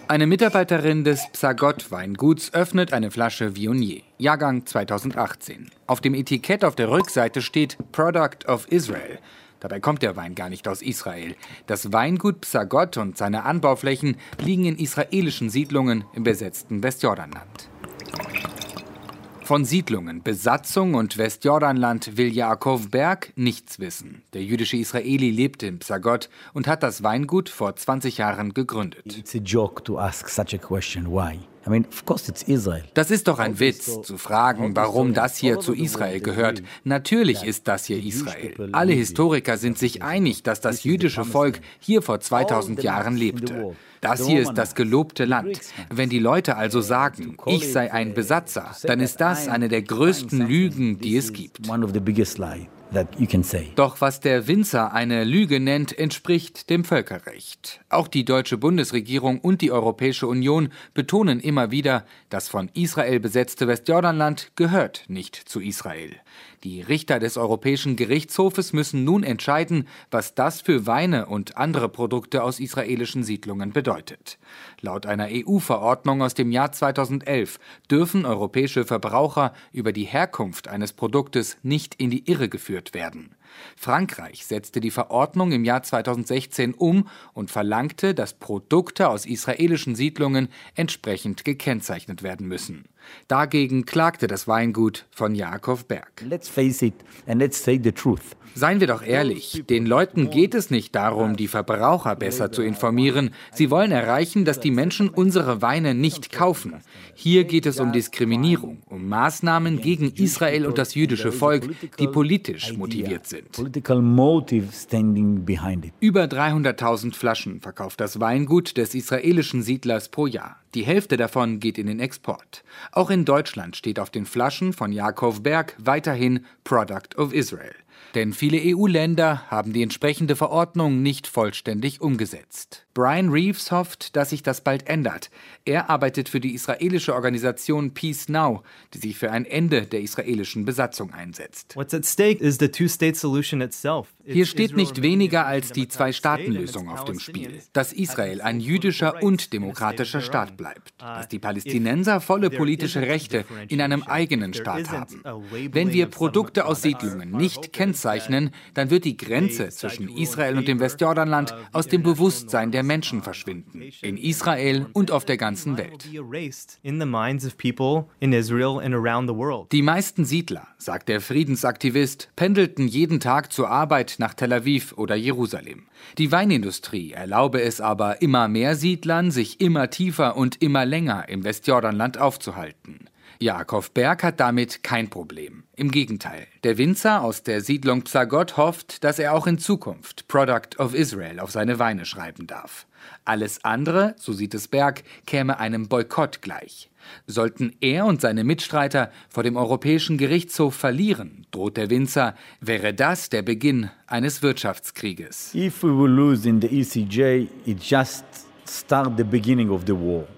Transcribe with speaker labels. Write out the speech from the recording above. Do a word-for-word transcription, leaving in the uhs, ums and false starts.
Speaker 1: Eine Mitarbeiterin des Psagot-Weinguts öffnet eine Flasche Viognier, Jahrgang zweitausendachtzehn. Auf dem Etikett auf der Rückseite steht Product of Israel. Dabei kommt der Wein gar nicht aus Israel. Das Weingut Psagot und seine Anbauflächen liegen in israelischen Siedlungen im besetzten Westjordanland. Von Siedlungen, Besatzung und Westjordanland will Yaakov Berg nichts wissen. Der jüdische Israeli lebt in Psagot und hat das Weingut vor zwanzig Jahren gegründet.
Speaker 2: It's a joke to ask such a question. Why? I mean, of course it's Israel.
Speaker 1: Das ist doch ein Witz, zu fragen, warum das hier zu Israel gehört. Natürlich ist das hier Israel. Alle Historiker sind sich einig, dass das jüdische Volk hier vor zweitausend Jahren lebte. Das hier ist das gelobte Land. Wenn die Leute also sagen, ich sei ein Besatzer, dann ist das eine der größten Lügen, die es gibt. Doch was der Winzer eine Lüge nennt, entspricht dem Völkerrecht. Auch die deutsche Bundesregierung und die Europäische Union betonen immer wieder, das von Israel besetzte Westjordanland gehört nicht zu Israel. Die Richter des Europäischen Gerichtshofes müssen nun entscheiden, was das für Weine und andere Produkte aus israelischen Siedlungen bedeutet. Laut einer E U-Verordnung aus dem Jahr zweitausendelf dürfen europäische Verbraucher über die Herkunft eines Produktes nicht in die Irre geführt werden. Frankreich setzte die Verordnung im Jahr zweitausendsechzehn um und verlangte, dass Produkte aus israelischen Siedlungen entsprechend gekennzeichnet werden müssen. Dagegen klagte das Weingut von Yaakov Berg.
Speaker 2: Let's face it and let's say the truth.
Speaker 1: Seien wir doch ehrlich, den Leuten geht es nicht darum, die Verbraucher besser zu informieren. Sie wollen erreichen, dass die Menschen unsere Weine nicht kaufen. Hier geht es um Diskriminierung, um Maßnahmen gegen Israel und das jüdische Volk, die politisch motiviert sind. Über dreihunderttausend Flaschen verkauft das Weingut des israelischen Siedlers pro Jahr. Die Hälfte davon geht in den Export. Auch in Deutschland steht auf den Flaschen von Yaakov Berg weiterhin Product of Israel. Denn viele E U-Länder haben die entsprechende Verordnung nicht vollständig umgesetzt. Brian Reeves hofft, dass sich das bald ändert. Er arbeitet für die israelische Organisation Peace Now, die sich für ein Ende der israelischen Besatzung einsetzt. Hier steht nicht weniger als die Zwei-Staaten-Lösung auf dem Spiel. Dass Israel ein jüdischer und demokratischer Staat bleibt. Dass die Palästinenser volle politische Rechte in einem eigenen Staat haben. Wenn wir Produkte aus Siedlungen nicht kennzeichnen, dann wird die Grenze zwischen Israel und dem Westjordanland aus dem Bewusstsein der Menschen verschwinden. In Israel und auf der ganzen Welt. Die meisten Siedler, sagt der Friedensaktivist, pendelten jeden Tag zur Arbeit nach Tel Aviv oder Jerusalem. Die Weinindustrie erlaube es aber immer mehr Siedlern, sich immer tiefer und immer länger im Westjordanland aufzuhalten. Yaakov Berg hat damit kein Problem. Im Gegenteil, der Winzer aus der Siedlung Psagot hofft, dass er auch in Zukunft Product of Israel auf seine Weine schreiben darf. Alles andere, so sieht es Berg, käme einem Boykott gleich. Sollten er und seine Mitstreiter vor dem Europäischen Gerichtshof verlieren, droht der Winzer, wäre das der Beginn eines Wirtschaftskrieges.
Speaker 2: If we will lose in the E C J, it just start the beginning of the war.